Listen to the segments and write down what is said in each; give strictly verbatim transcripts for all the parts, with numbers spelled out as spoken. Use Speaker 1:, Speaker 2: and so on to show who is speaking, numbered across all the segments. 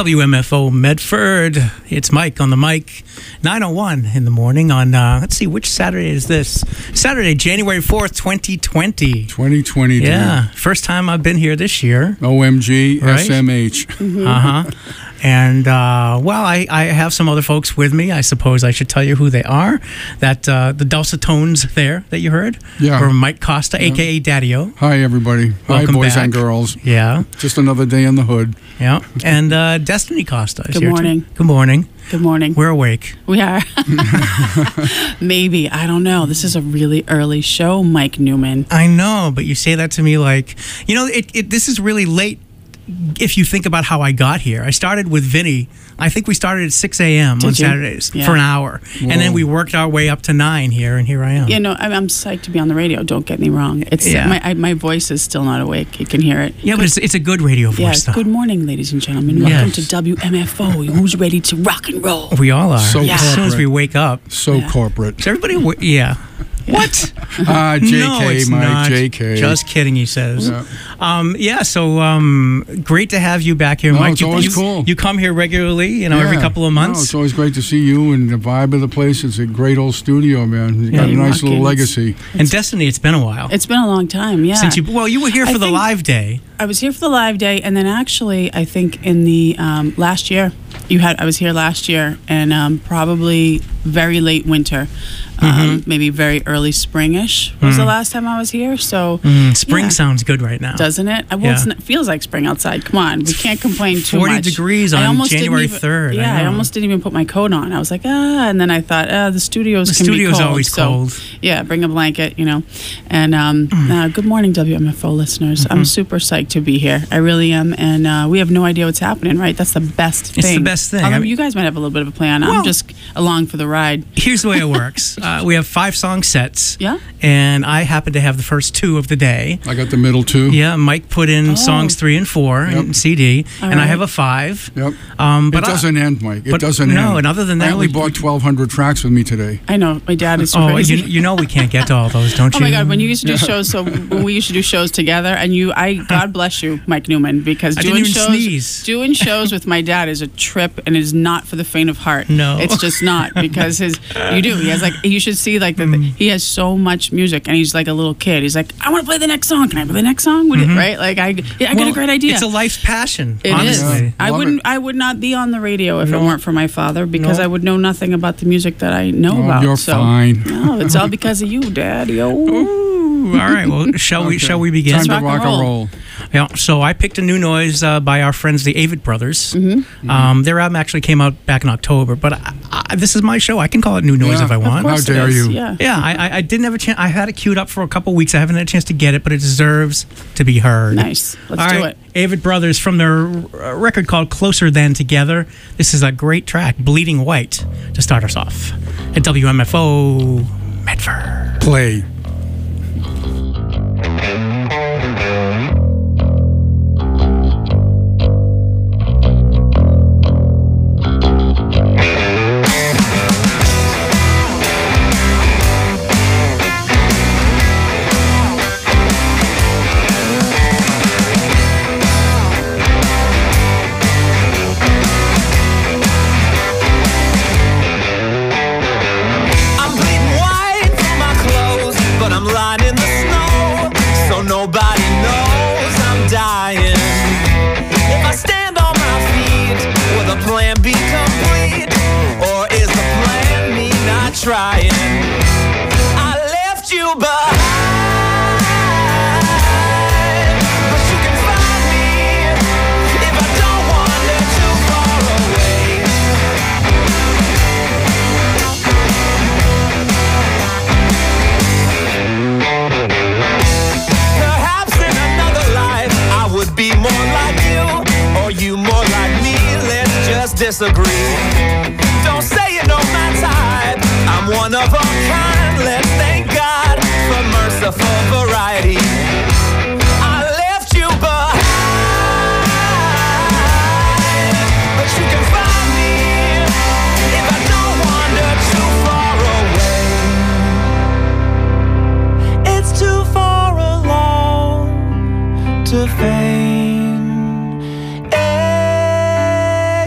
Speaker 1: W M F O Medford. It's Mike on the mic. nine oh one in the morning on, uh, let's see, which Saturday is this? Saturday, January fourth, twenty twenty.
Speaker 2: twenty twenty.
Speaker 1: Yeah, first time I've been here this year.
Speaker 2: O M G,
Speaker 1: Right?
Speaker 2: S M H.
Speaker 1: Mm-hmm. Uh-huh. And, uh, well, I, I have some other folks with me. I suppose I should tell you who they are. That uh, the dulcet tones there that you heard
Speaker 2: Yeah.
Speaker 1: were Mike Costa,
Speaker 2: Yeah.
Speaker 1: a k a. Daddy-O.
Speaker 2: Hi, everybody.
Speaker 1: Welcome
Speaker 2: Hi, boys
Speaker 1: back.
Speaker 2: and girls.
Speaker 1: Yeah,
Speaker 2: Just another day in the hood.
Speaker 1: yeah. And uh, Destiny Costa is
Speaker 3: Good
Speaker 1: here, too.
Speaker 3: morning.
Speaker 1: Good morning.
Speaker 3: Good morning.
Speaker 1: We're awake.
Speaker 3: We are. Maybe. I don't know. This is a really early show, Mike Newman.
Speaker 1: I know, but you say that to me like, you know, it, it this is really late if you think about how I got here. I started with Vinny. I think we started at six a.m.
Speaker 3: Did
Speaker 1: on
Speaker 3: you?
Speaker 1: Saturdays
Speaker 3: Yeah.
Speaker 1: for an hour. And then
Speaker 2: Whoa.
Speaker 1: we worked our way up to nine here, and here I am.
Speaker 3: You know, I'm, I'm psyched to be on the radio. Don't get me wrong. It's
Speaker 1: Yeah.
Speaker 3: my I, my voice is still not awake. You can hear it.
Speaker 1: Yeah, but it's, it's a good radio
Speaker 3: Yeah.
Speaker 1: voice, though.
Speaker 3: Good morning, ladies and gentlemen.
Speaker 1: Yes.
Speaker 3: Welcome to W M F O. Who's ready to rock and roll?
Speaker 1: We all are.
Speaker 2: So
Speaker 1: as soon as
Speaker 2: corporate.
Speaker 1: we wake up.
Speaker 2: So
Speaker 3: Yeah.
Speaker 2: corporate.
Speaker 1: Is everybody, wa- yeah. What?
Speaker 2: Ah, J K,
Speaker 1: no, it's
Speaker 2: Mike,
Speaker 1: not.
Speaker 2: J K.
Speaker 1: Just kidding, he says.
Speaker 2: Yeah.
Speaker 1: Um, yeah, so um, great to have you back here,
Speaker 2: No,
Speaker 1: Mike.
Speaker 2: it's
Speaker 1: you,
Speaker 2: always
Speaker 1: you,
Speaker 2: cool.
Speaker 1: you come here regularly, you know, every
Speaker 2: Yeah.
Speaker 1: couple of
Speaker 2: No,
Speaker 1: months.
Speaker 2: it's always great to see you and the vibe of the place. It's a great old studio, man. You got
Speaker 1: Yeah.
Speaker 2: a nice little
Speaker 3: Rocking.
Speaker 2: legacy.
Speaker 1: and Destiny, it's been a while.
Speaker 3: It's been a long time. Yeah.
Speaker 1: Since you, well, you were here
Speaker 3: I
Speaker 1: for the
Speaker 3: think-
Speaker 1: live day.
Speaker 3: I was here for the live day, and then actually, I think in the um, last year, you had. I was here last year, and um, probably very late winter, um,
Speaker 1: Mm-hmm.
Speaker 3: maybe very early springish was the last time I was here. So,
Speaker 1: Mm, spring
Speaker 3: yeah.
Speaker 1: sounds good right now.
Speaker 3: doesn't it? Well,
Speaker 1: Yeah.
Speaker 3: it's not, feels like spring outside. Come on, we can't complain too
Speaker 1: forty
Speaker 3: much.
Speaker 1: degrees
Speaker 3: I
Speaker 1: on
Speaker 3: almost didn't
Speaker 1: January
Speaker 3: even-
Speaker 1: third, I
Speaker 3: Yeah, I,
Speaker 1: know.
Speaker 3: almost didn't even put my coat on. I was like, ah, and then I thought, ah, the studios
Speaker 1: The
Speaker 3: can
Speaker 1: studio's
Speaker 3: be cold.
Speaker 1: always
Speaker 3: so,
Speaker 1: cold.
Speaker 3: Yeah, bring a blanket, you know. And um, uh, good morning, W M F O listeners.
Speaker 1: Mm-hmm.
Speaker 3: I'm super psyched to be here. I really am, and uh, we have no idea what's happening. Right? That's the best thing.
Speaker 1: It's the best thing.
Speaker 3: Although
Speaker 1: I mean-
Speaker 3: you guys might have a little bit of a plan.
Speaker 1: Well-
Speaker 3: I'm just along for the ride.
Speaker 1: Here's the way it works. Uh, we have five song sets.
Speaker 3: Yeah.
Speaker 1: And I happen to have the first two of the day.
Speaker 2: I got the middle two.
Speaker 1: Yeah, Mike put in
Speaker 3: Oh.
Speaker 1: songs three and four in
Speaker 2: Yep.
Speaker 1: C D,
Speaker 3: All
Speaker 1: and I
Speaker 3: right.
Speaker 1: have a five.
Speaker 2: Yep.
Speaker 1: Um, but
Speaker 2: it
Speaker 1: I-
Speaker 2: doesn't end, Mike. It
Speaker 1: but
Speaker 2: doesn't end.
Speaker 1: no, and other than that,
Speaker 2: I only
Speaker 1: we-
Speaker 2: bought twelve hundred tracks with me today.
Speaker 3: I know my dad is
Speaker 1: oh,
Speaker 3: crazy.
Speaker 1: you, you know we can't get to all those, don't
Speaker 3: Oh
Speaker 1: you?
Speaker 3: my God! When you used to do shows, so when we used to do shows together, and you, I, God bless you, Mike Newman, because
Speaker 1: I
Speaker 3: doing
Speaker 1: didn't even
Speaker 3: shows,
Speaker 1: sneeze.
Speaker 3: doing shows with my dad is a trip, and is not for the faint of heart.
Speaker 1: No.
Speaker 3: it's just not because his, you do. He has like, you should see like the, he has so much music, and he's like a little kid. He's like, I want to play the next song. Can I play the next song? Would it, right? Like I, yeah, I got
Speaker 1: Well,
Speaker 3: a great idea.
Speaker 1: It's a life's passion,
Speaker 3: It is.
Speaker 1: honestly.
Speaker 2: Yeah.
Speaker 3: I
Speaker 2: Love
Speaker 3: wouldn't.
Speaker 2: it.
Speaker 3: I would not be on the radio if
Speaker 1: No.
Speaker 3: it weren't for my father, because
Speaker 1: No.
Speaker 3: I would know nothing about the music that I know
Speaker 2: Oh,
Speaker 3: about.
Speaker 2: you're
Speaker 3: so,
Speaker 2: fine.
Speaker 3: No, it's all because of you, Daddy. Oh.
Speaker 1: Ooh, all right. Well, shall we?
Speaker 2: Okay.
Speaker 1: Shall we begin?
Speaker 2: Time
Speaker 3: Let's
Speaker 2: to
Speaker 3: rock
Speaker 2: rock
Speaker 3: and
Speaker 2: and
Speaker 3: roll.
Speaker 2: roll.
Speaker 1: Yeah. So I picked a new noise uh, by our friends, the Avid Brothers.
Speaker 3: Mm-hmm.
Speaker 1: Um, their album actually came out back in October, but I, I, this is my show. I can call it new noise
Speaker 2: Yeah.
Speaker 1: if I
Speaker 2: Of
Speaker 1: want.
Speaker 3: Of course
Speaker 2: How dare
Speaker 3: it is.
Speaker 2: you.
Speaker 3: Yeah.
Speaker 1: Yeah, I, I- I didn't have a chance. I had it queued up for a couple weeks. I haven't had a chance to get it, but it deserves to be heard.
Speaker 3: Nice. Let's
Speaker 1: All
Speaker 3: do
Speaker 1: right,
Speaker 3: it.
Speaker 1: Avid Brothers from their uh, record called Closer Than Together. This is a great track, Bleeding White, to start us off at W M F O Medford.
Speaker 2: Play.
Speaker 4: I'm bleeding white from my clothes, but I'm lying in the snow, so nobody knows I'm dying. If I stand on my feet, will the plan be complete, or is the plan me not trying? I left you behind, but you can find me if I don't wander too far away. Perhaps in another life I would be more like you, or you more like me. Let's just disagree. Don't say you know my type. I'm one of a kind. Let's thank God for merciful variety. I left you behind, but you can find me if I don't wander too far away. It's too far along to feign. Hey,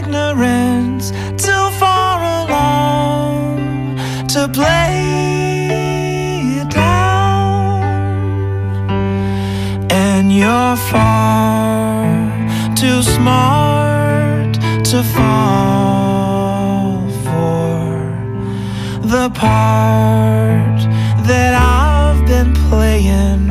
Speaker 4: far, far too smart to fall for the part that I've been playing.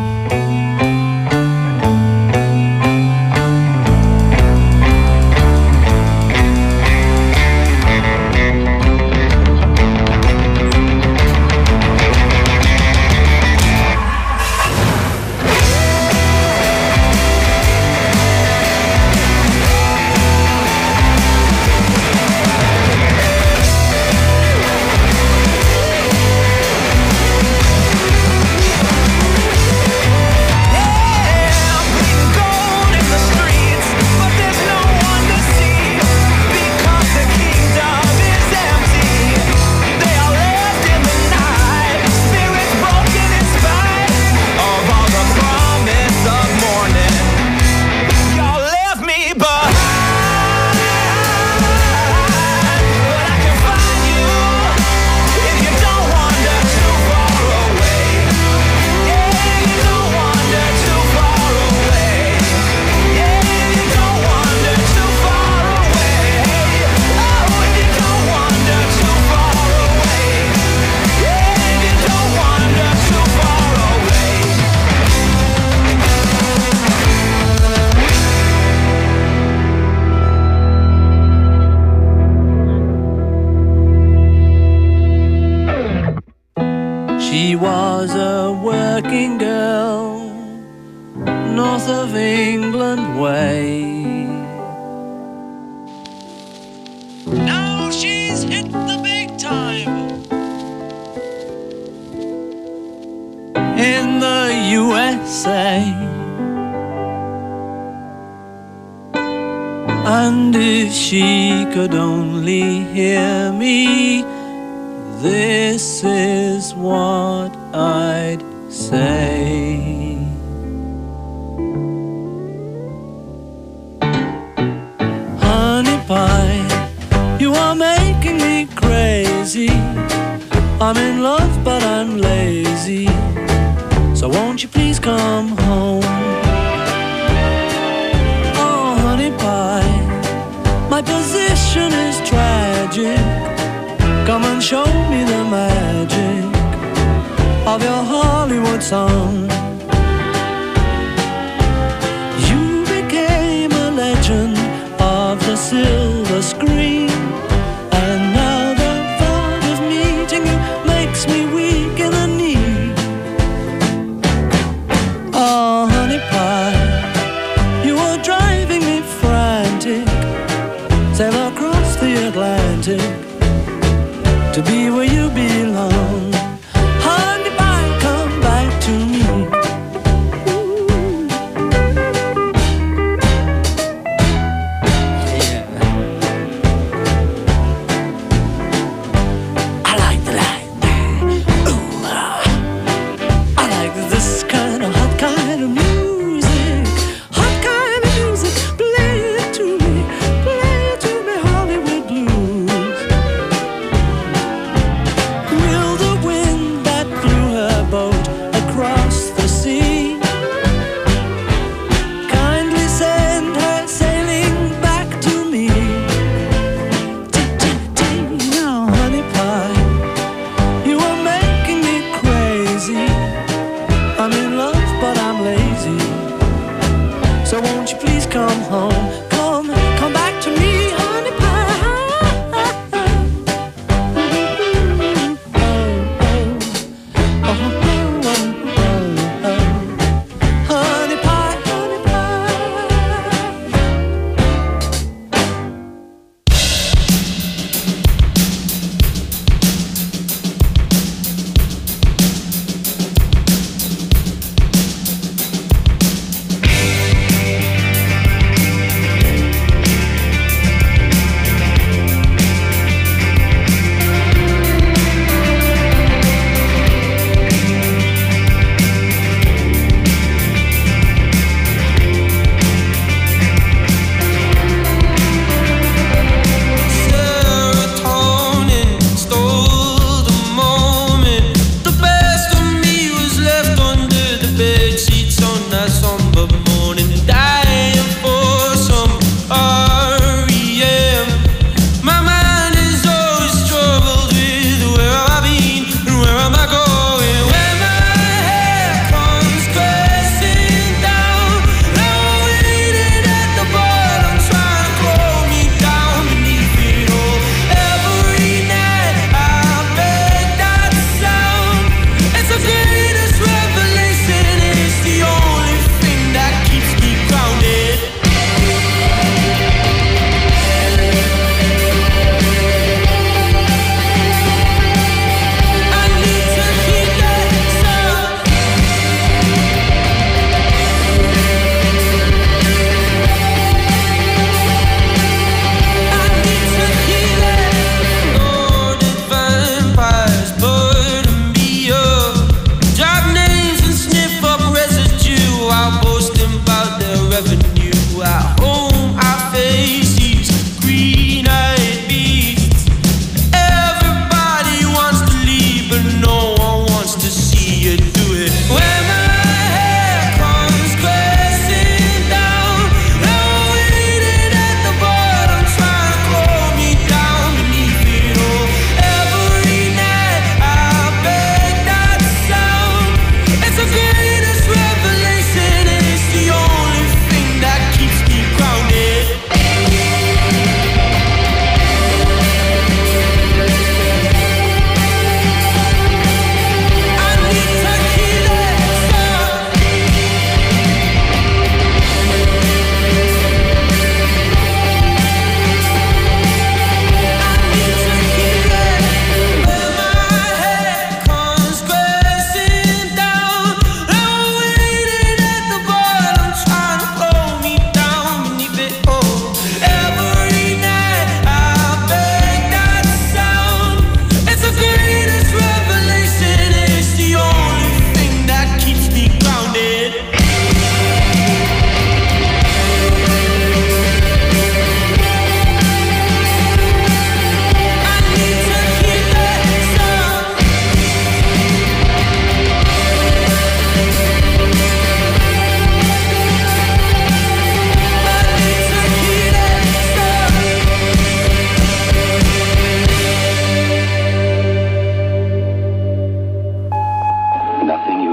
Speaker 5: She was a working girl, north of England way. Now she's hit the big time in the U S A. And if she could only hear me, this is what I'd say. Honey pie, you are making me crazy. I'm in love but I'm lazy, so won't you please come home? Oh honey pie, my position is tragic. Come and show me the magic of your Hollywood song. You became a legend of the silver screen, and now the thought of meeting you makes me weak in the knee. Oh honey pie, you are driving me frantic. Sail across the Atlantic to be where you belong. Honey pie, come back to me. Yeah. I like that. Ooh, ah. I like this kind of hot kind of music. Hot kind of music. Play it to me. Play it to me, Hollywood blues. Will the wind that blew her boat across the sea kindly send her sailing back to me? Now, honey pie, you are making me crazy. I'm in love, but I'm lazy. So won't you please come home? Come, come back to me, honey pie. Oh, oh, oh, oh, oh. Honey pie, honey pie.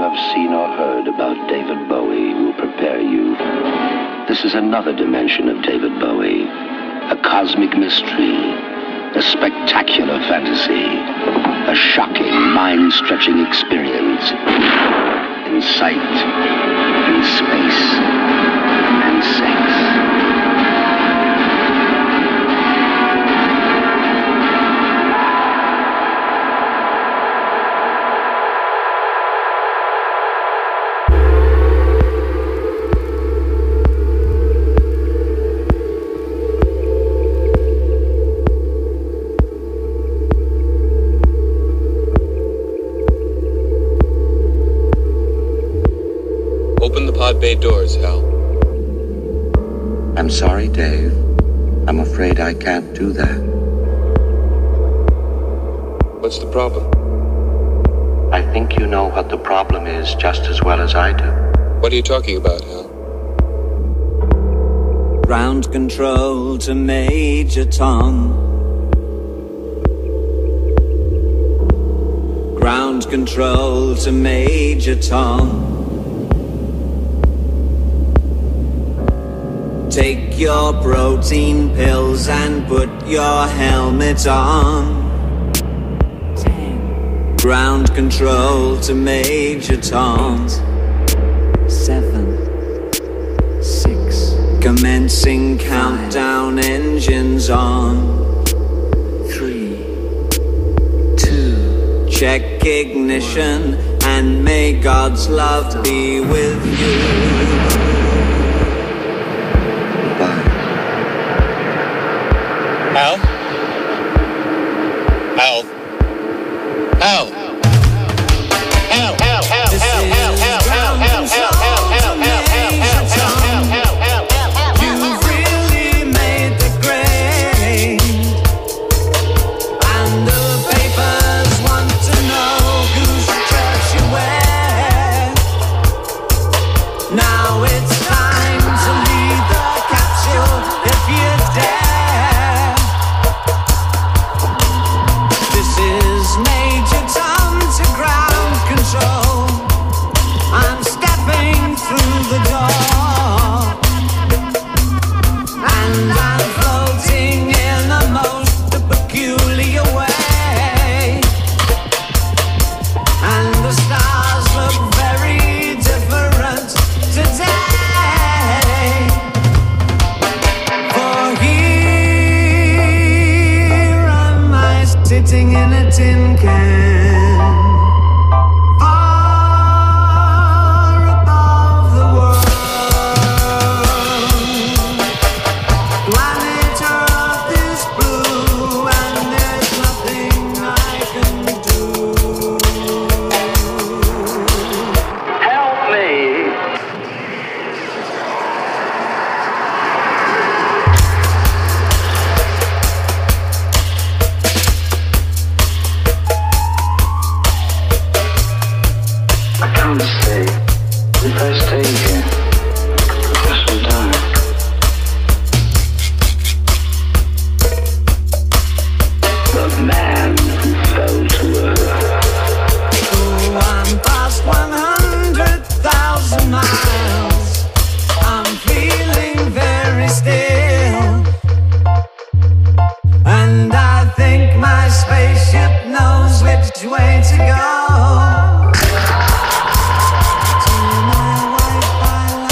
Speaker 6: have seen or heard about David Bowie will prepare you. This is another dimension of David Bowie, a cosmic mystery, a spectacular fantasy, a shocking, mind-stretching experience in sight, in space, and sex.
Speaker 7: Open the pod bay doors, Hal.
Speaker 6: I'm sorry, Dave. I'm afraid I can't do that.
Speaker 7: What's the problem?
Speaker 6: I think you know what the problem is just as well as I do.
Speaker 7: What are you talking about, Hal?
Speaker 5: Ground control to Major Tom. Ground control to Major Tom. Take your protein pills and put your helmet on. Ten. Ground control to Major Tom. Eight. Seven. Six. Commencing five. Countdown, engines on. Three. Two. Check ignition one. And may God's love be with you.
Speaker 7: Hal? Hal? Hal? Hal? Hal? Hal? Hal?
Speaker 5: This
Speaker 7: Hal?
Speaker 5: is
Speaker 7: Hal? Hal?
Speaker 5: ground
Speaker 7: Hal? Hal?
Speaker 5: control to Major Tom. You've really made the grade, and the papers want to know whose shirt you wear. Now it's time to leave the capsule if you dare. This is Major Tom to ground control. I'm stepping through the door, and I'm floating in a most peculiar way. And the stars look very different today. For here am I sitting in a tin can, far above the world. Planet Earth is blue, and there's nothing I can do.
Speaker 6: Help me! I can't stay. If I stay here, this will die. The man who fell to earth.
Speaker 5: Oh, I'm past one hundred thousand miles. I'm feeling very still, and I think my spaceship knows which way to go. To my Wi-Fi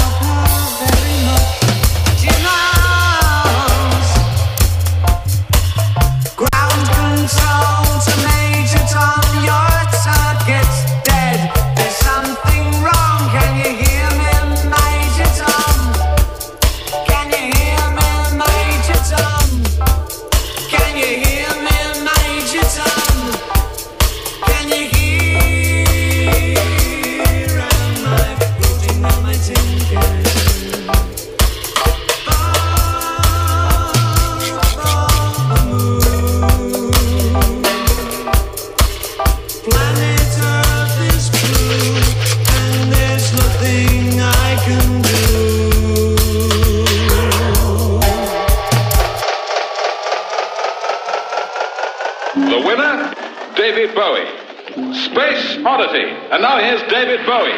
Speaker 8: Oddity. And now here's David Bowie.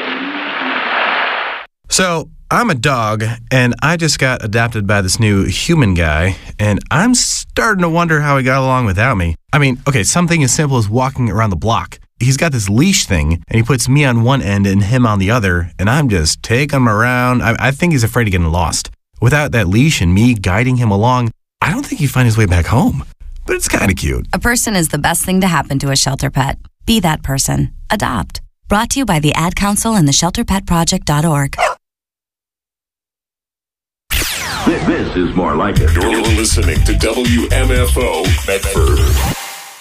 Speaker 9: So, I'm a dog, and I just got adopted by this new human guy, and I'm starting to wonder how he got along without me. I mean, okay, something as simple as walking around the block. He's got this leash thing, and he puts me on one end and him on the other, and I'm just taking him around. I, I think he's afraid of getting lost. Without that leash and me guiding him along, I don't think he'd find his way back home. But it's kind of cute.
Speaker 10: A person is the best thing to happen to a shelter pet. Be that person. Adopt. Brought to you by the Ad Council and the shelter pet project dot org.
Speaker 6: This, this is more like it.
Speaker 11: You're listening to W M F O Medford.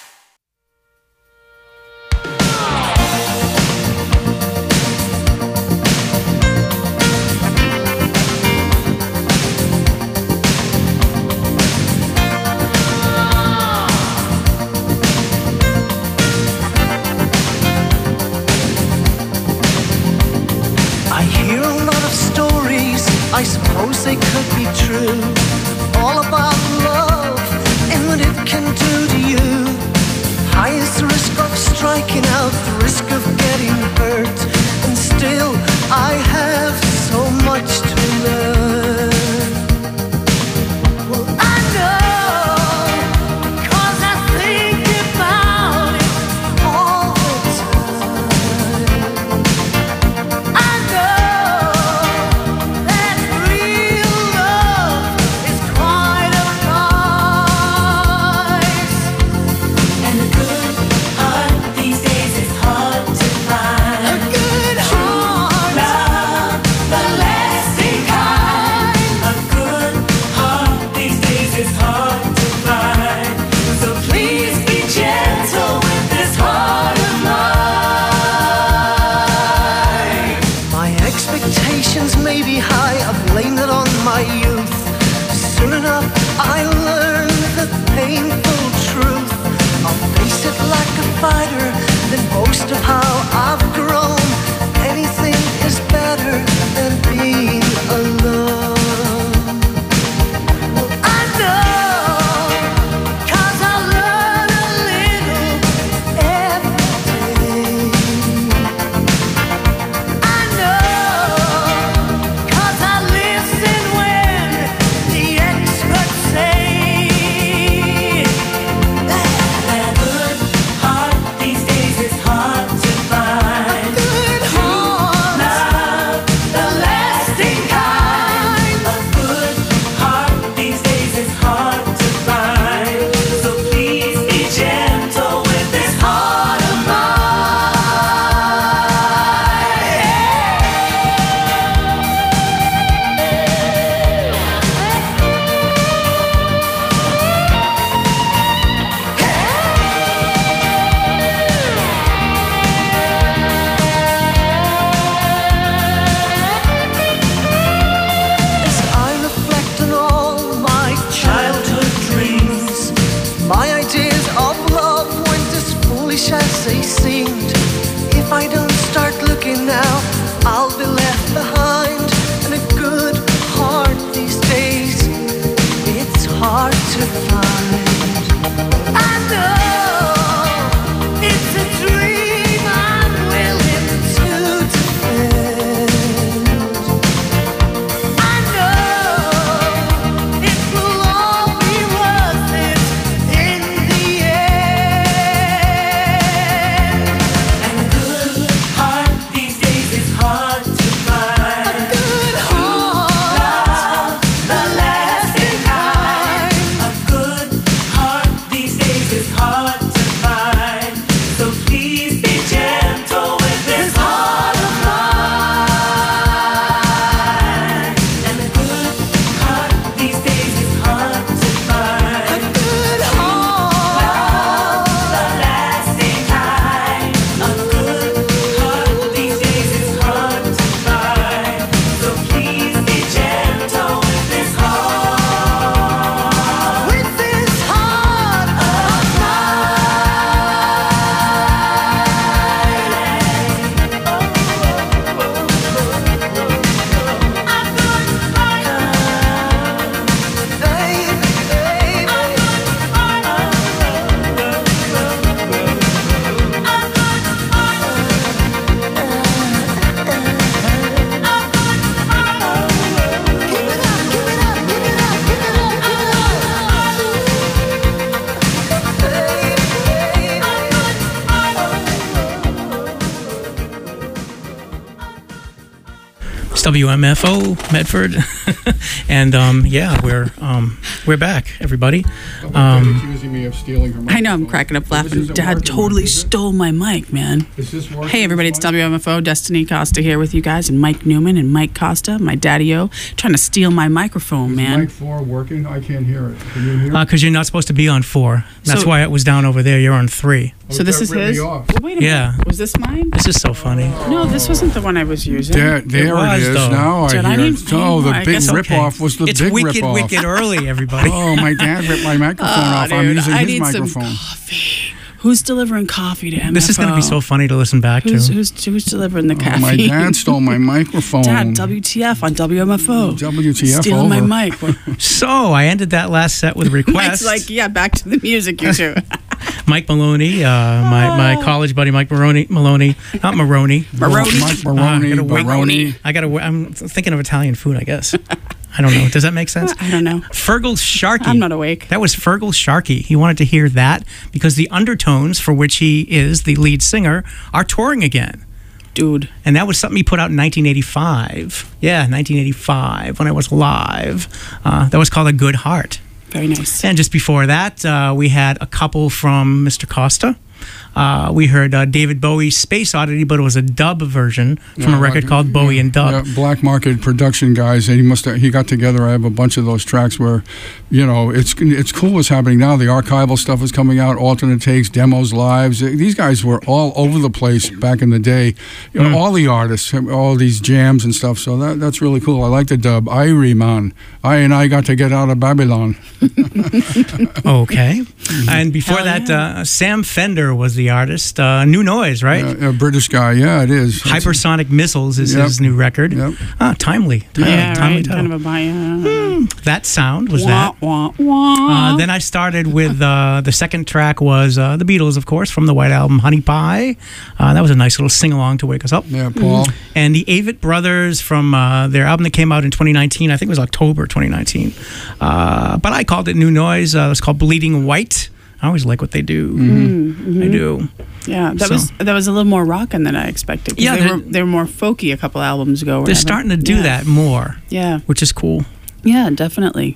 Speaker 5: I suppose they could be true, all about love and what it can do to you. High is the risk of striking out, the risk of getting hurt, and still I have so much to learn. Well, I know, 'cause I think about it all the time. I know that real love is quite a price, and a good heart these days is hard to find. A good heart, love, the lasting kind. A good heart these days is hard to find. So please be gentle with this heart of mine. My expectations may be high, I blame that on my youth. Soon enough I learn the painful truth. I'll face it like a fighter, then boast of how I've grown. Anything is better than being alone. Well, I know, 'cause I learn a little every day. I know, 'cause I listen when the experts say that a good heart these days is hard to find.
Speaker 1: It's W M F O Medford, and um, yeah, we're um, we're back, everybody. Um,
Speaker 2: accusing me of stealing her
Speaker 3: I know, I'm cracking up laughing. Dad totally stole my mic, man.
Speaker 2: Is this working?
Speaker 3: Hey, everybody, it's W M F O, Destiny Costa here with you guys, and Mike Newman and Mike Costa, my daddy-o, trying to steal my microphone,
Speaker 2: Is
Speaker 3: man.
Speaker 2: mic four working? I can't hear it. Can you hear it?
Speaker 1: Because you're not supposed to be on four. That's
Speaker 3: So-
Speaker 1: why it was down over there. You're on three.
Speaker 3: So this
Speaker 2: that
Speaker 3: is
Speaker 2: ripped
Speaker 3: his?
Speaker 2: me off.
Speaker 3: Well, wait a
Speaker 1: Yeah.
Speaker 3: minute. Was this mine?
Speaker 1: This is so funny.
Speaker 3: No, this wasn't the one I was using.
Speaker 2: There, there it,
Speaker 1: was,
Speaker 2: is.
Speaker 1: though.
Speaker 2: Now I
Speaker 3: Did I
Speaker 2: hear
Speaker 3: need-
Speaker 2: it. Oh, the
Speaker 3: I
Speaker 2: big
Speaker 3: guess-
Speaker 2: rip-off was the
Speaker 1: It's
Speaker 2: big
Speaker 1: wicked,
Speaker 2: rip-off.
Speaker 1: wicked early, everybody.
Speaker 2: Oh, my dad ripped my microphone
Speaker 3: Oh,
Speaker 2: off. I'm
Speaker 3: dude,
Speaker 2: using
Speaker 3: I
Speaker 2: his
Speaker 3: need some
Speaker 2: microphone.
Speaker 3: coffee. Who's delivering coffee to M F O?
Speaker 1: This is going to be so funny to listen back
Speaker 3: Who's,
Speaker 1: to.
Speaker 3: who's, who's delivering the
Speaker 2: Oh,
Speaker 3: caffeine?
Speaker 2: my dad stole my microphone.
Speaker 3: Dad, W T F on W M F O.
Speaker 2: W T F
Speaker 3: Stealing
Speaker 2: over.
Speaker 3: my mic.
Speaker 1: So I ended that last set with a
Speaker 3: Mike's
Speaker 1: request.
Speaker 3: like, yeah, back to the music, you two.
Speaker 1: Mike Maloney, uh, my, my college buddy Mike Maroney, Maloney, not Maroney.
Speaker 3: Maroney.
Speaker 2: Mike Maroney,
Speaker 1: Uh, I gotta wait.
Speaker 2: Maroney.
Speaker 1: I got to. I'm thinking of Italian food, I guess. I don't know. Does that make sense?
Speaker 3: I don't know.
Speaker 1: Fergal Sharkey.
Speaker 3: I'm not awake.
Speaker 1: That was Fergal Sharkey. He wanted to hear that because the Undertones, for which he is the lead singer, are touring again.
Speaker 3: Dude.
Speaker 1: And that was something he put out in nineteen eighty-five. Yeah, nineteen eighty-five, when I was live. Uh, that was called A Good Heart.
Speaker 3: Very nice.
Speaker 1: And just before that, uh, we had a couple from Mister Costa. Uh, we heard uh, David Bowie's Space Oddity, but it was a dub version from
Speaker 2: Yeah,
Speaker 1: a record
Speaker 2: like-
Speaker 1: called Bowie and Dub.
Speaker 2: Yeah, Black Market production guys, and he must have, he got together. I have a bunch of those tracks where, you know, it's it's cool what's happening now. The archival stuff is coming out, alternate takes, demos, lives. These guys were all over the place back in the day. You know,
Speaker 1: Mm.
Speaker 2: all the artists, all these jams and stuff. So that that's really cool. I like the dub. Irie man, I and I got to get out of Babylon.
Speaker 1: Okay. And before
Speaker 3: Hell
Speaker 1: that,
Speaker 3: yeah.
Speaker 1: uh, Sam Fender was the artist. Uh, New Noise, right?
Speaker 2: Uh, a British guy, yeah, it is. It's-
Speaker 1: Hypersonic Missiles is
Speaker 2: Yep.
Speaker 1: his new record.
Speaker 2: Yep.
Speaker 1: Ah, timely. timely
Speaker 3: Yeah,
Speaker 1: timely
Speaker 3: right.
Speaker 1: title.
Speaker 3: Kind of a buy. Uh,
Speaker 1: That sound was
Speaker 3: wah,
Speaker 1: that.
Speaker 3: wah, wah.
Speaker 1: Uh, then I started with uh, the second track was uh, the Beatles, of course, from the White Album, Honey Pie. Uh, that was a nice little sing-along to wake us up.
Speaker 2: Yeah, Paul.
Speaker 1: And the Avett Brothers from uh, their album that came out in twenty nineteen, I think it was October twenty nineteen. Uh, but I called it New Noise. Uh, it's called Bleeding White. I always like what they do.
Speaker 3: Mm-hmm.
Speaker 1: I do.
Speaker 3: Yeah, that
Speaker 1: So-
Speaker 3: was that was a little more rockin' than I expected. 'cause
Speaker 1: Yeah,
Speaker 3: they
Speaker 1: they're-
Speaker 3: were they were more folky a couple albums ago. or
Speaker 1: They're
Speaker 3: whatever.
Speaker 1: starting to do
Speaker 3: Yeah.
Speaker 1: that more,
Speaker 3: Yeah,
Speaker 1: which is cool.
Speaker 3: yeah, definitely.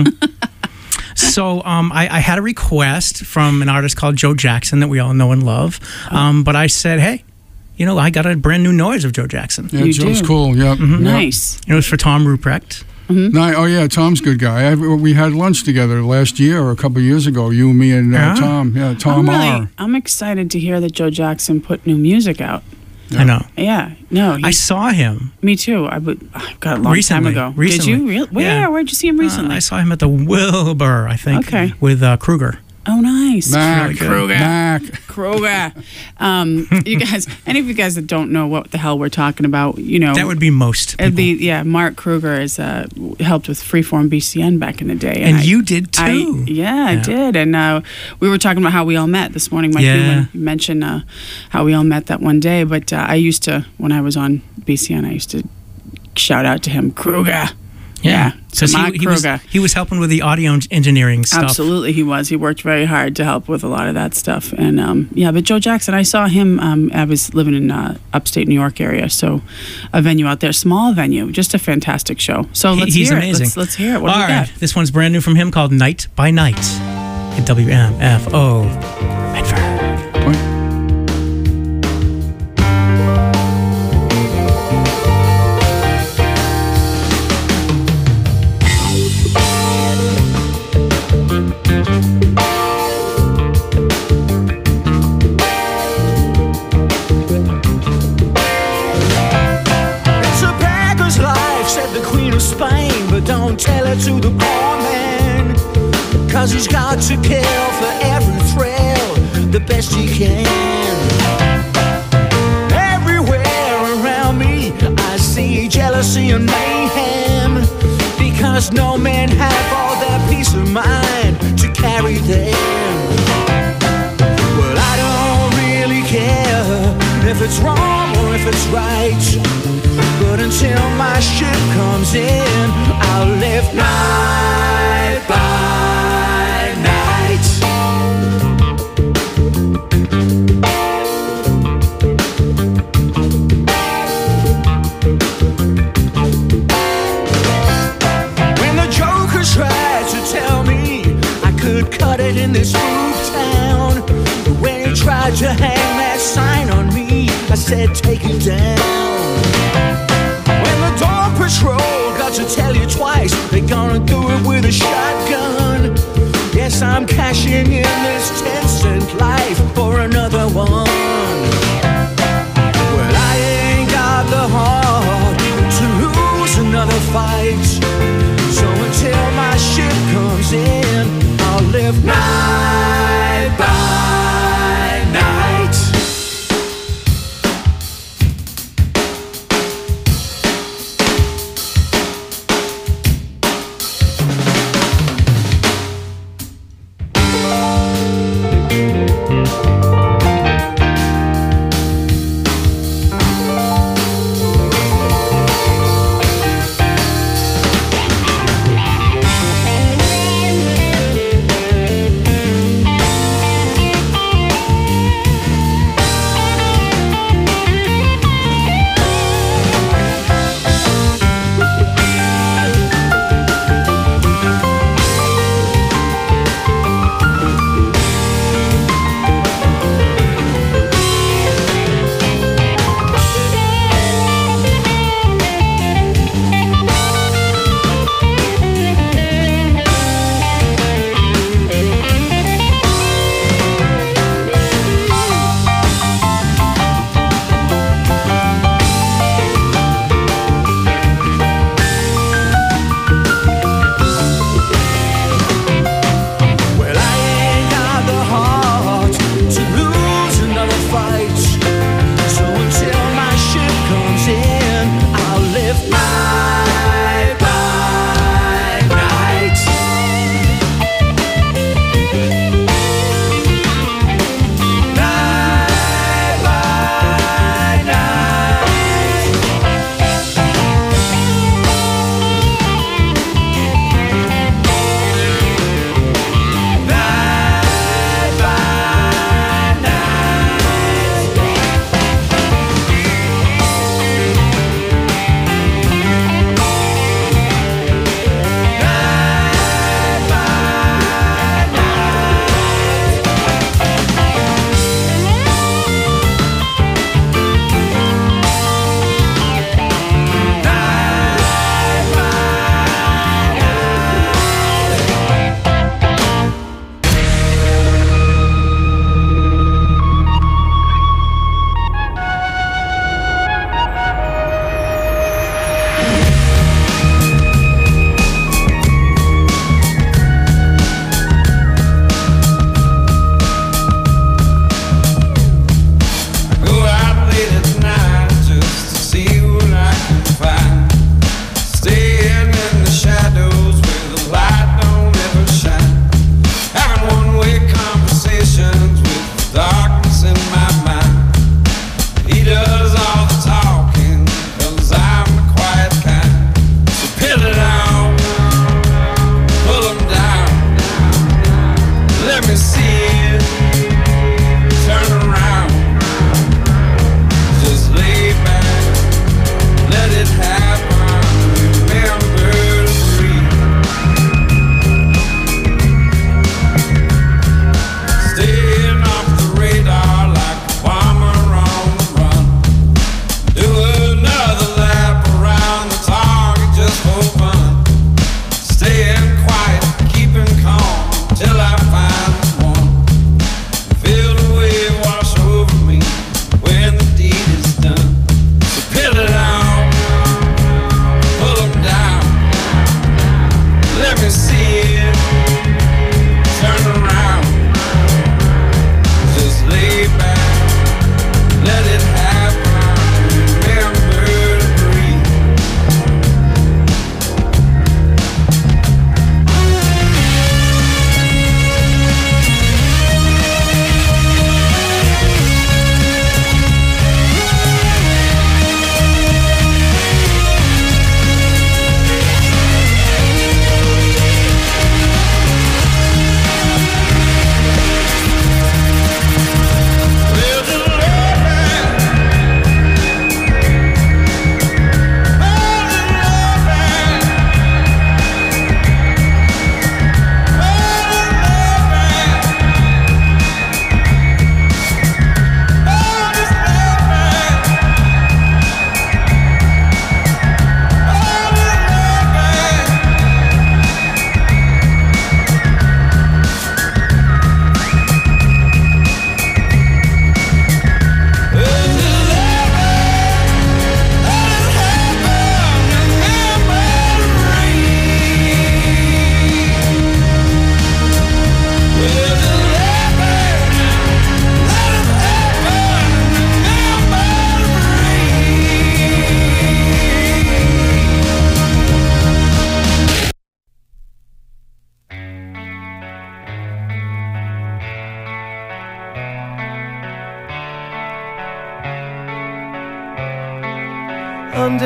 Speaker 1: So um, I, I had a request from an artist called Joe Jackson that we all know and love. Um, but I said, hey, you know, I got a brand new noise of Joe Jackson.
Speaker 2: Yeah,
Speaker 3: You
Speaker 2: Joe's
Speaker 3: do.
Speaker 2: cool. Yeah,
Speaker 1: Mm-hmm.
Speaker 2: yeah.
Speaker 3: Nice.
Speaker 1: It was for Tom Ruprecht.
Speaker 2: No, oh yeah, Tom's a good guy. I, we had lunch together last year or a couple of years ago. You, me, and uh,
Speaker 1: Yeah?
Speaker 2: Tom. Yeah, Tom
Speaker 3: I'm really,
Speaker 2: R.
Speaker 3: I'm excited to hear that Joe Jackson put new music out.
Speaker 1: I know.
Speaker 3: Yeah, no,
Speaker 1: I
Speaker 3: he,
Speaker 1: saw him.
Speaker 3: me too. I would, I got a long
Speaker 1: Recently,
Speaker 3: time ago.
Speaker 1: recently.
Speaker 3: Did you? Really? Where?
Speaker 1: Yeah.
Speaker 3: Where'd you see him recently?
Speaker 1: Uh, I saw him at the Wilbur, I think.
Speaker 3: Okay.
Speaker 1: With uh, Kruger.
Speaker 3: oh, nice.
Speaker 2: Mac,
Speaker 1: really good.
Speaker 2: Mac.
Speaker 3: Kroger. Um, you guys, any of you guys that don't know what the hell we're talking about, you know,
Speaker 1: That would be most people.
Speaker 3: it'd be, yeah, Mark Kruger has uh, helped with Freeform B C N back in the day.
Speaker 1: and
Speaker 3: I-
Speaker 1: you did too.
Speaker 3: I, yeah, I
Speaker 1: Yeah.
Speaker 3: did. And uh, we were talking about how we all met this morning. Mike
Speaker 1: Yeah.
Speaker 3: Newman mentioned uh, how we all met that one day. But uh, I used to, when I was on B C N, I used to shout out to him, Kruger. Yeah. So
Speaker 1: Because
Speaker 3: Mark
Speaker 1: he, he, was,
Speaker 3: Kruger.
Speaker 1: he was helping with the audio engineering stuff.
Speaker 3: Absolutely, he was. He worked very hard to help with a lot of that stuff. And um, yeah, but Joe Jackson, I saw him. Um, I was living in uh, upstate New York area, so a venue out there, small venue, just a fantastic show. So
Speaker 1: He-
Speaker 3: let's
Speaker 1: He's
Speaker 3: hear
Speaker 1: amazing.
Speaker 3: it. Let's, let's hear it. What
Speaker 1: All
Speaker 3: do we
Speaker 1: right.
Speaker 3: got?
Speaker 1: This one's brand new from him called Night by Night at W M F O Medford.
Speaker 4: It's a beggar's life, said the Queen of Spain, but don't tell it to the poor man, cause he's got to kill for every thrill the best he can. Everywhere around me I see jealousy and mayhem, because no men have all their peace of mind to carry them. Well, I don't really care if it's wrong or if it's right, but until my ship comes in, I'll live night by night.
Speaker 5: said take it down. When the dog patrol got to tell you twice, they're gonna do it with a shotgun. Yes, I'm cashing in this ten cent life for another one. Well, I ain't got the heart to lose another fight. So until my ship comes in, I'll live night by night.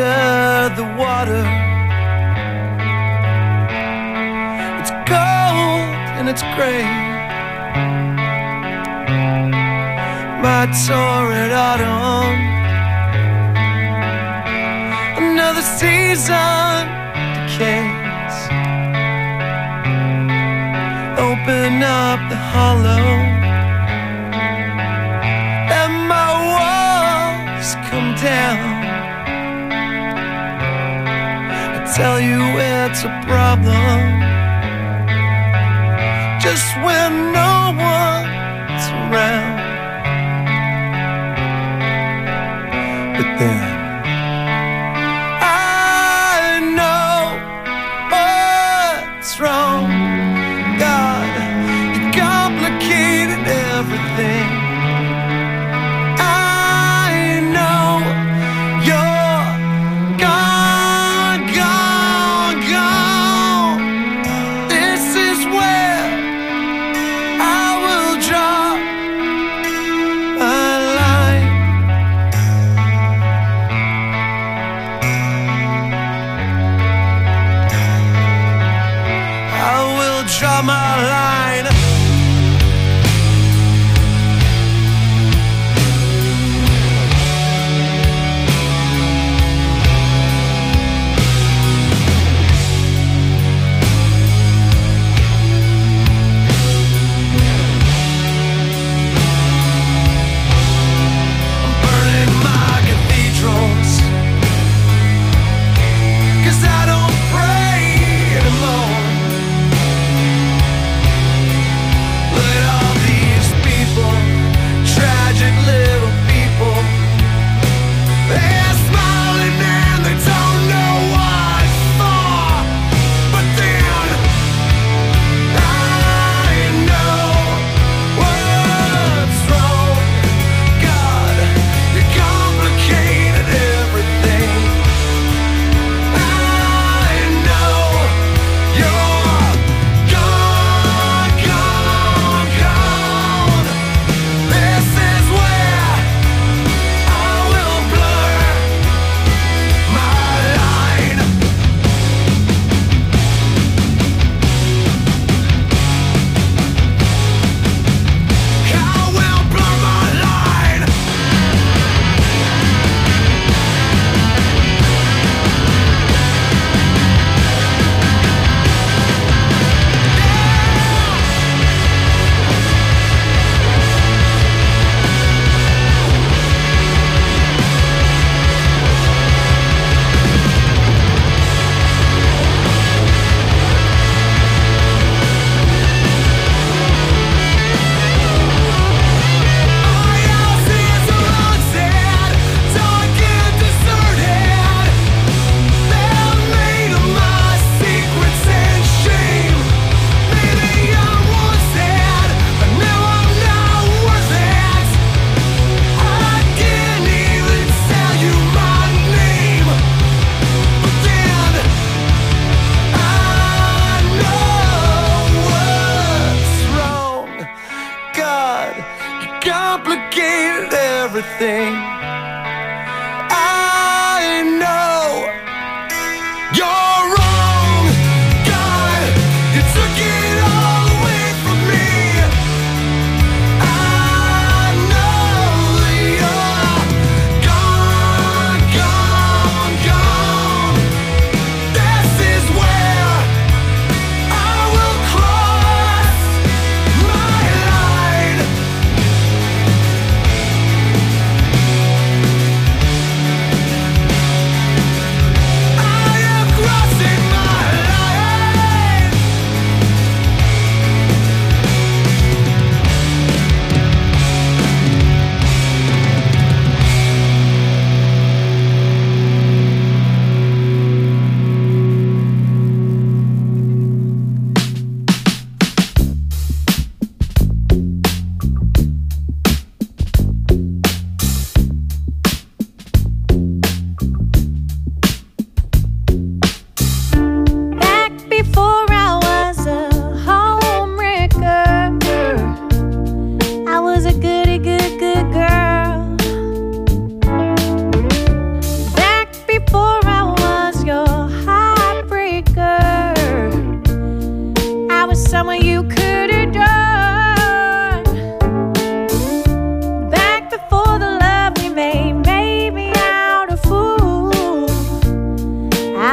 Speaker 5: under the water. It's cold and it's gray. My torrid autumn. Another season decays. Open up the hollow. Let my walls come down. I tell you it's a problem. Just when no one's around. But then I know what's wrong. God, you complicated everything. I know you're gone, gone, gone. This is where I will draw my line. I will draw my line. I'm burning my cathedrals, 'cause I don't pray anymore.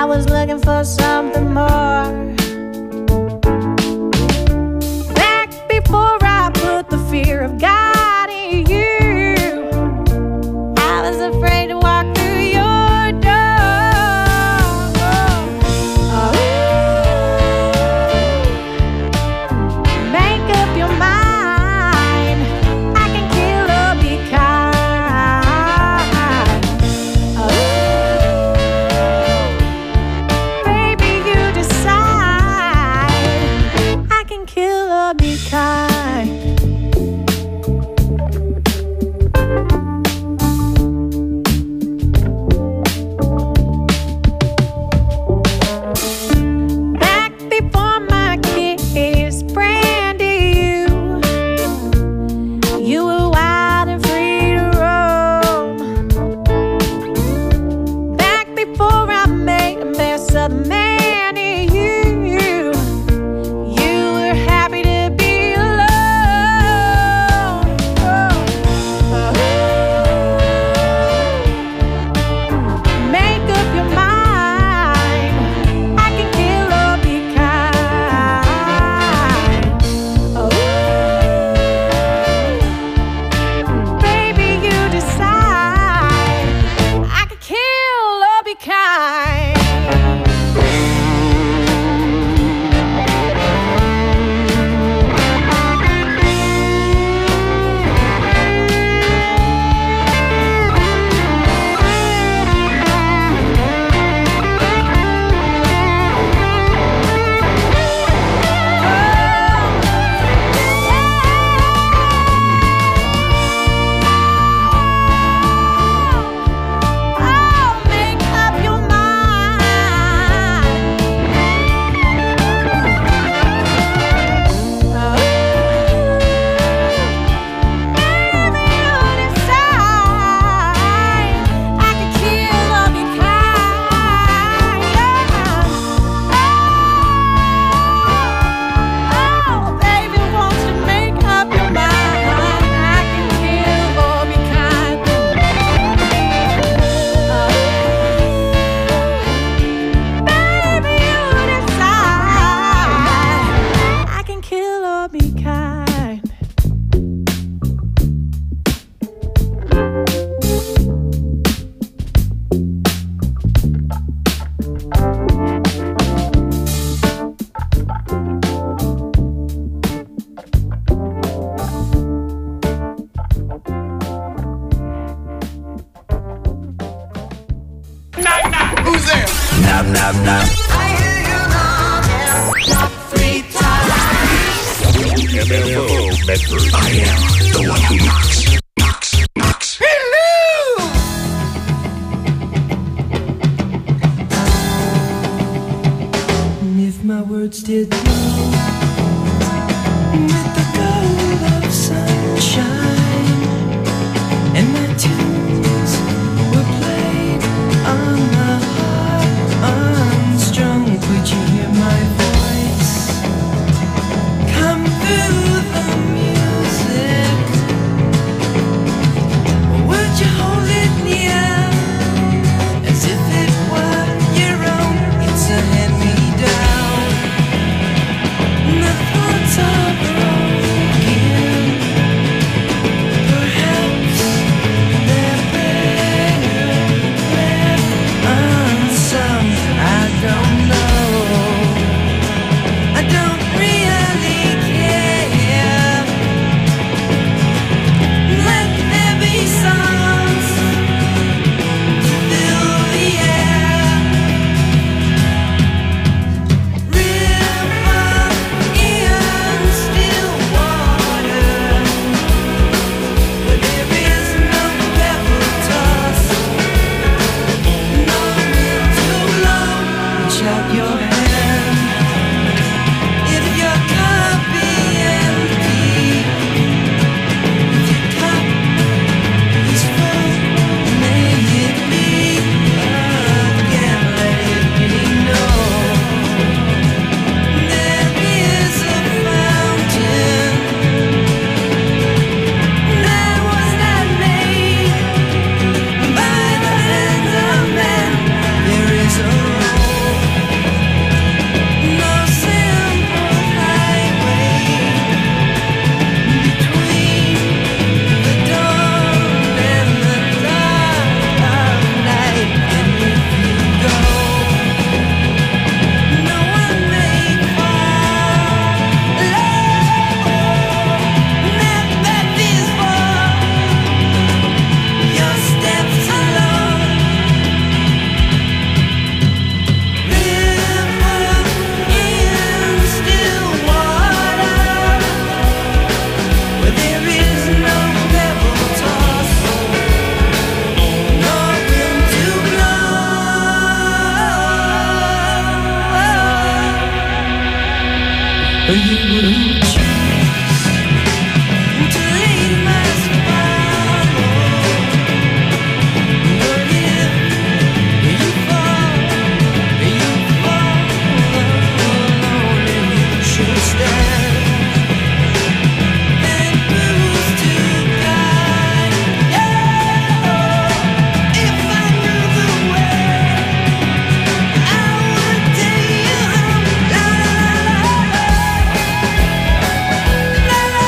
Speaker 12: was looking for something more. Back before I put the fear of God in you, I was afraid to walk through your door. Oh, make up your mind. I can kill or be kind. Oh, baby, you decide. I can kill or be kind. Back before my kiss branded you, you were wild and free to roam. Back before I made a mess of the man in you, you were happy to be alone. Oh, oh. Make up your mind. I can kill or be kind. Oh, baby, you decide. I can kill or be kind. Oh, make up your mind. Oh, baby, you decide. I can kill or be kind. Oh, baby, won't you make up your mind? I can kill or be kind. Baby, you decide. I can kill or be kind.
Speaker 4: Knock, knock, knock.
Speaker 11: W M F O Medford. I am the one who knocks, knocks, knocks.
Speaker 5: And if my words did flow with the gold of sunshine, and my tunes were played on the harp unstrung, would you hear my voice come through the music? Would you hold it near as if it were your own? It's a hand-me-down. you wouldn't choose to leave my smile. But if you fall, you fall alone, and you should stand and lose to God. Yeah, if I knew the way, I would tell you I'm la la la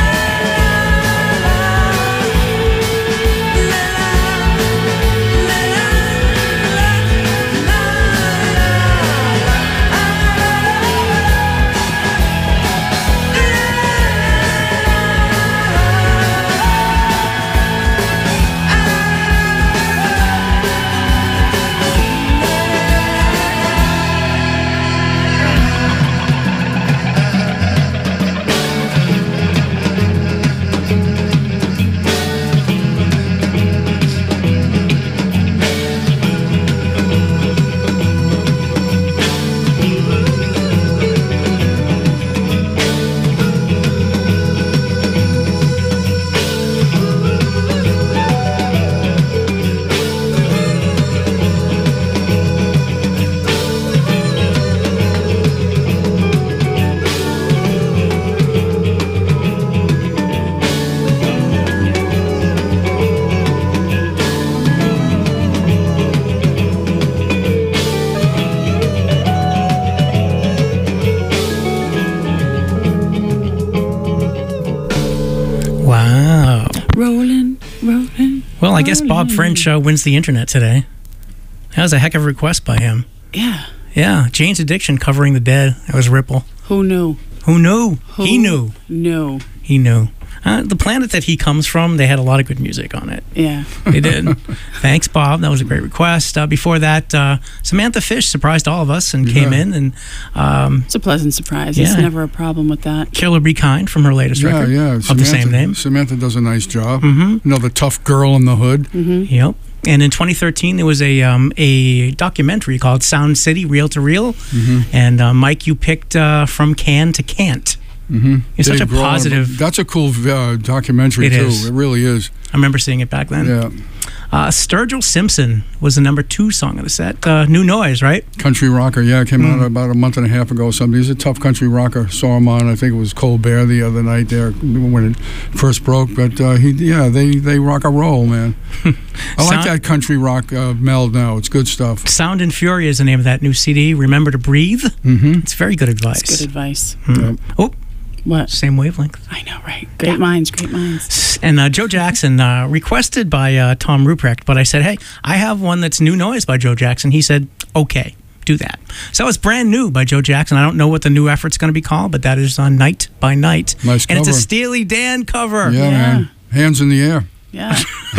Speaker 1: Wow.
Speaker 3: Rolling, rolling.
Speaker 1: Well, I guess Bob
Speaker 3: rolling.
Speaker 1: French uh, wins the internet today. That was a heck of a request by him.
Speaker 3: Yeah.
Speaker 1: Yeah, Jane's Addiction covering the Dead. That was Ripple.
Speaker 3: Who knew?
Speaker 1: Who knew?
Speaker 3: Who
Speaker 1: He knew.
Speaker 3: knew?
Speaker 1: He knew. Uh, the planet that he comes from, they had a lot of good music on it.
Speaker 3: Yeah.
Speaker 1: They did. Thanks, Bob. That was a great request. Uh, before that, uh, Samantha Fish surprised all of us and came
Speaker 2: Yeah.
Speaker 1: in. And um,
Speaker 3: It's a pleasant surprise.
Speaker 1: Yeah.
Speaker 3: It's never a problem with that.
Speaker 1: Killer Be Kind from her latest
Speaker 2: Yeah,
Speaker 1: record
Speaker 2: yeah.
Speaker 1: of the same name.
Speaker 2: Samantha does a nice job.
Speaker 1: Mhm.
Speaker 2: Another tough girl in the hood.
Speaker 3: Mm-hmm.
Speaker 1: Yep. And in twenty thirteen, there was a um, a documentary called Sound City, Reel to Reel.
Speaker 2: Mhm.
Speaker 1: And uh, Mike, you picked uh, From Can to Can't.
Speaker 2: Mm-hmm.
Speaker 1: It's such a positive-
Speaker 2: That's a cool uh, documentary
Speaker 1: It
Speaker 2: too.
Speaker 1: is.
Speaker 2: It really is.
Speaker 1: I remember seeing it back then.
Speaker 2: Yeah.
Speaker 1: Uh, Sturgill Simpson was the number two song of the set. Uh, New Noise, right?
Speaker 2: Country rocker. Yeah, it came
Speaker 1: Mm.
Speaker 2: out about a month and a half ago. or something. He's a tough country rocker. Saw him on, I think it was Colbert the other night there when it first broke. But uh, he, yeah, they they rock and roll, man. I like
Speaker 1: Sound-
Speaker 2: that country rock uh, meld now. It's good stuff.
Speaker 1: Sound and Fury is the name of that new C D. Remember to Breathe.
Speaker 2: Mm-hmm.
Speaker 1: It's very good advice.
Speaker 3: It's good advice.
Speaker 1: Mm. Oh,
Speaker 3: What?
Speaker 1: same wavelength.
Speaker 3: I know, right? Great minds, great minds.
Speaker 1: And uh, Joe Jackson, uh, requested by uh, Tom Ruprecht, but I said, hey, I have one that's New Noise by Joe Jackson. He said, okay, do that. So it's Brand New by Joe Jackson. I don't know what the new effort's going to be called, but that is on Night by Night.
Speaker 2: Nice
Speaker 1: And it's a
Speaker 2: cover.
Speaker 1: Steely Dan cover.
Speaker 2: Yeah, man. Hands in the air.
Speaker 3: Yeah.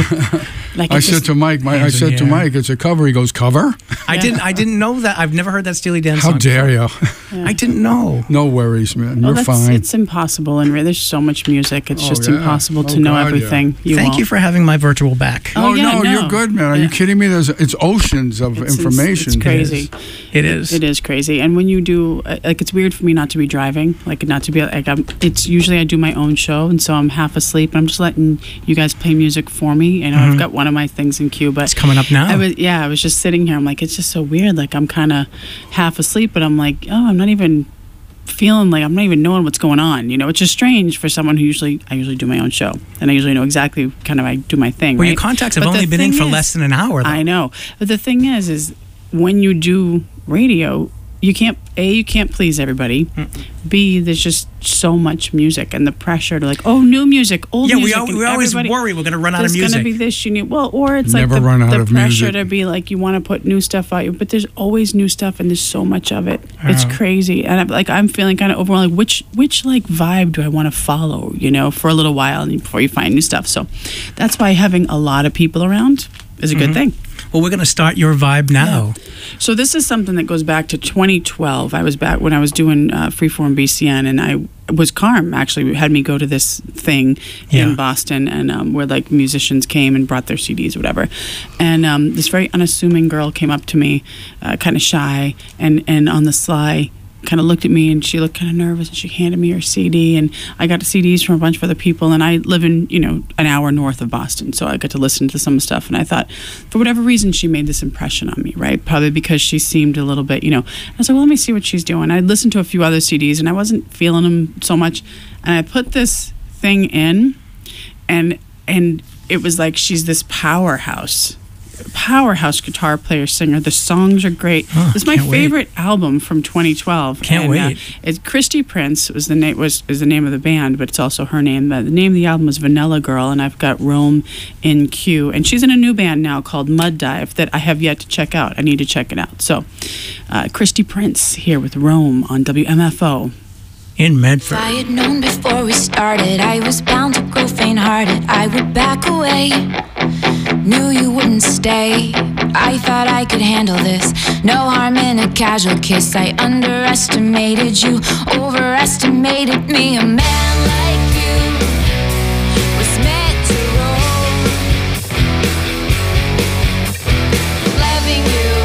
Speaker 3: Like
Speaker 2: I
Speaker 3: it
Speaker 2: said
Speaker 3: just-
Speaker 2: to Mike, my, I
Speaker 1: Hands in
Speaker 2: said
Speaker 1: the
Speaker 2: to
Speaker 1: air.
Speaker 2: Mike, it's a cover. He goes, cover?
Speaker 1: I didn't I didn't know that. I've never heard that Steely Dan
Speaker 2: How
Speaker 1: song.
Speaker 2: dare you?
Speaker 1: I didn't know.
Speaker 2: No worries, man.
Speaker 3: Well,
Speaker 2: You're
Speaker 3: that's,
Speaker 2: fine.
Speaker 3: It's impossible, and there's so much music. It's
Speaker 2: Oh,
Speaker 3: just
Speaker 2: yeah.
Speaker 3: impossible to
Speaker 2: Oh,
Speaker 3: know
Speaker 2: God, yeah.
Speaker 3: everything. You
Speaker 1: Thank
Speaker 3: won't.
Speaker 1: you for having my virtual back.
Speaker 3: Oh,
Speaker 2: Oh,
Speaker 3: yeah,
Speaker 2: no,
Speaker 3: no.
Speaker 2: you're good, man. Are you
Speaker 3: Yeah.
Speaker 2: kidding me? There's it's oceans of
Speaker 3: It's- it's-
Speaker 2: information.
Speaker 3: It's crazy.
Speaker 1: It is.
Speaker 3: It is crazy. And when you do, uh, like, it's weird for me not to be driving, like, not to be, like, I'm, it's usually I do my own show, and so I'm half asleep, and I'm just letting you guys play music for me. I know
Speaker 1: Mhm.
Speaker 3: I've got one of my things in queue, but
Speaker 1: It's coming up now.
Speaker 3: I was, yeah, I was just sitting here. I'm like, it's just so weird. Like, I'm kind of half asleep, but I'm like, oh, I'm not even feeling like I'm not even knowing what's going on. You know, it's just strange for someone who usually, I usually do my own show, and I usually know exactly kind of I do my thing.
Speaker 1: Well, your
Speaker 3: right?
Speaker 1: contacts have
Speaker 3: But the
Speaker 1: only been in
Speaker 3: thing
Speaker 1: for
Speaker 3: is-
Speaker 1: less than an hour, though.
Speaker 3: I know. But the thing is, is when you do radio, you can't, A, you can't please everybody. B, there's just so much music and the pressure to like, oh, new music, old
Speaker 1: Yeah, we
Speaker 3: music.
Speaker 1: al-
Speaker 3: and
Speaker 1: we always
Speaker 3: everybody-
Speaker 1: worry we're gonna run out of
Speaker 3: There's going to
Speaker 1: music.
Speaker 3: be this, you need, well, or it's
Speaker 2: Never
Speaker 3: like the,
Speaker 2: run out
Speaker 3: the
Speaker 2: of
Speaker 3: pressure
Speaker 2: music.
Speaker 3: to be like, you want to put new stuff out, but there's always new stuff and there's so much of it. It's
Speaker 1: Yeah.
Speaker 3: crazy. And I'm like, I'm feeling kind of overwhelmed. Like, which, which like vibe do I want to follow, you know, for a little while and before you find new stuff. So that's why having a lot of people around is a good
Speaker 1: Mhm.
Speaker 3: thing.
Speaker 1: Well, we're going to start your vibe now.
Speaker 3: So this is something that goes back to twenty twelve. I was back when I was doing uh, Freeform B C N, and I was Carm actually had me go to this thing
Speaker 1: Yeah.
Speaker 3: in Boston, and um, where like musicians came and brought their C Ds, or whatever. And um, this very unassuming girl came up to me, uh, kind of shy, and and on the sly kind of looked at me, and she looked kind of nervous, and she handed me her C D, and I got C Ds from a bunch of other people, and I live in, you know, an hour north of Boston, so I got to listen to some stuff, and I thought, for whatever reason, she made this impression on me, right? Probably because she seemed a little bit, you know, I was like, well, let me see what she's doing. I listened to a few other C Ds, and I wasn't feeling them so much, and I put this thing in, and and it was like she's this powerhouse powerhouse guitar player, singer. The songs are great.
Speaker 1: Oh,
Speaker 3: this is my
Speaker 1: can't
Speaker 3: favorite album from twenty twelve.
Speaker 1: Can't
Speaker 3: and,
Speaker 1: wait.
Speaker 3: Uh, it's Christy Prince was the name was is the name of the band, but it's also her name. Uh, the name of the album was Vanilla Girl, and I've got Rome in Q. And she's in a new band now called Mud Dive that I have yet to check out. I need to check it out. So, uh, Christy Prince here with Rome on W M F O.
Speaker 1: In Medford.
Speaker 13: If I had known before we started, I was bound to grow faint-hearted. I would back away, knew you wouldn't stay. I thought I could handle this, no harm in a casual kiss. I underestimated you, overestimated me. A man like you was meant to roll. Loving you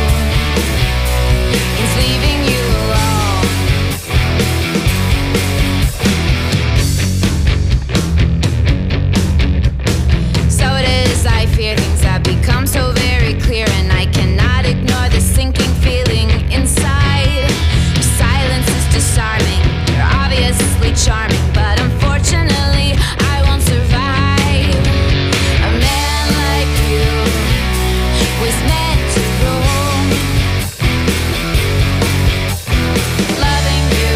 Speaker 13: is leaving you alone. So it is, I fear things have become so very clear, and I cannot ignore the sinking feeling inside. Your silence is disarming, you're obviously charming, but unfortunately I won't survive. A man like you was meant to roam. Loving you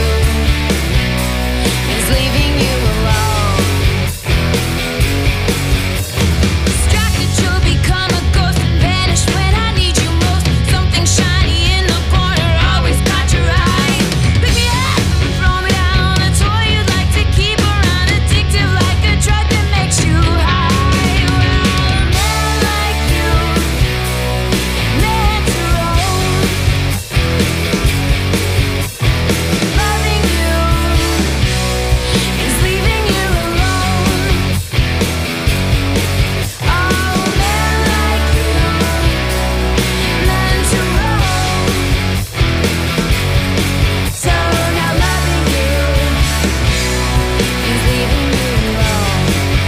Speaker 13: is leaving you alone. Distracted, you'll become a ghost and vanish when I need you most. Something shiny in the corner always caught your eye. Pick me up and throw me down, a toy you'd like to keep around, addictive like a drug that makes you high. Well, a man like you, meant to roam. Loving you is leaving you alone. Oh, a man like you, meant to roam. So now loving you is leaving you alone.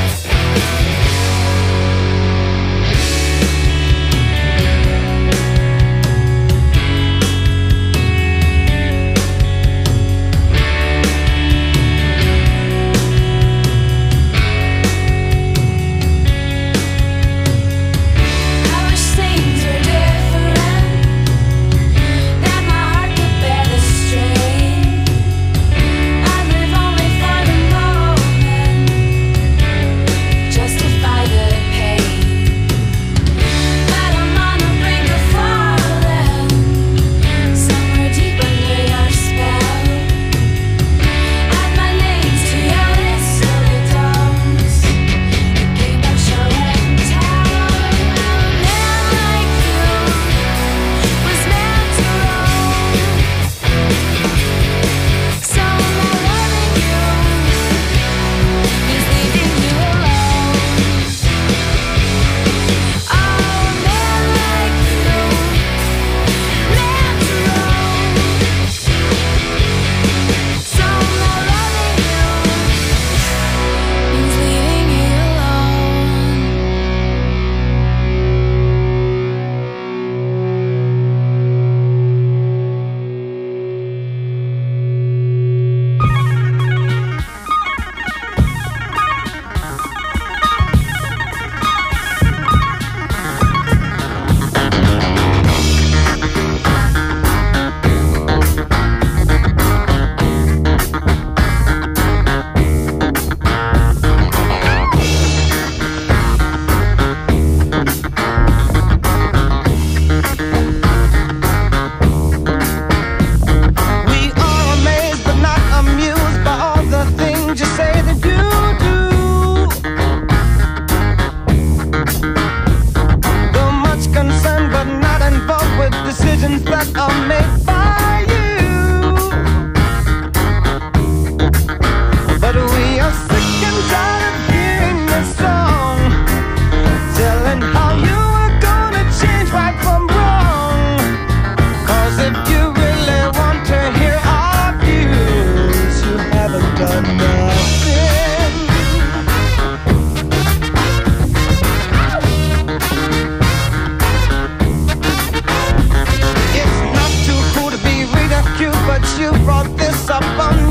Speaker 13: I wish things were different, that my heart could bear the strain. I live only for the moment, justify the pain. But I'm on the brink of falling, somewhere deep under your spell. Add my name to your list of the domes, the game of show and tell. A man like you was meant to roam. So now loving you is leaving you alone. Oh, a man like you, meant to roam. So now loving you is leaving you alone.
Speaker 4: We are amazed but not amused by all the things you say that you do. Though much concerned but not involved with decisions that are made by you. But we are sick and tired of hearing this song, telling how you are gonna change right from wrong. Cause if you really want to hear our
Speaker 14: brought this up on